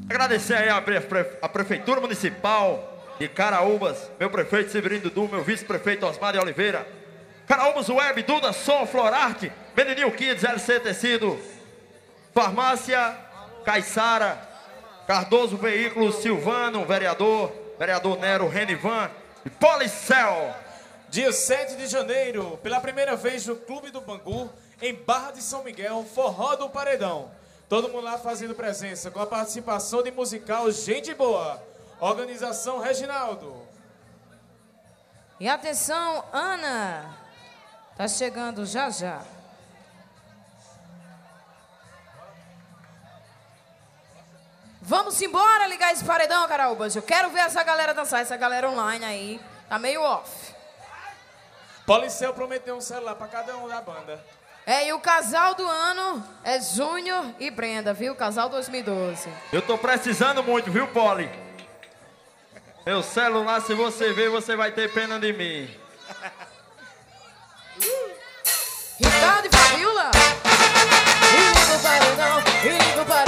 Agradecer aí a Prefeitura Municipal de Caraúbas, meu prefeito Severino Dudu, meu vice-prefeito Osmar de Oliveira, Caraúbas Web, Duda Som, Florarte, Menininho Kids, LC Tecido, Farmácia Caiçara, Cardoso Veículos, Silvano, vereador Nero, Renivan e Policel. Dia 7 de janeiro, pela primeira vez no Clube do Bangu, em Barra de São Miguel, Forró do Paredão. Todo mundo lá fazendo presença, com a participação de musical Gente Boa. Organização Reginaldo. E atenção, Ana. Tá chegando já já. Vamos embora ligar esse paredão, Caraúbas. Eu quero ver essa galera dançar, essa galera online aí. Tá meio off. Policel prometeu um celular pra cada um da banda. E o casal do ano é Júnior e Brenda, viu? Casal 2012. Eu tô precisando muito, viu, Poli? Meu celular, se você ver, você vai ter pena de mim. Ricardo e Fabiola. E liga o paredão,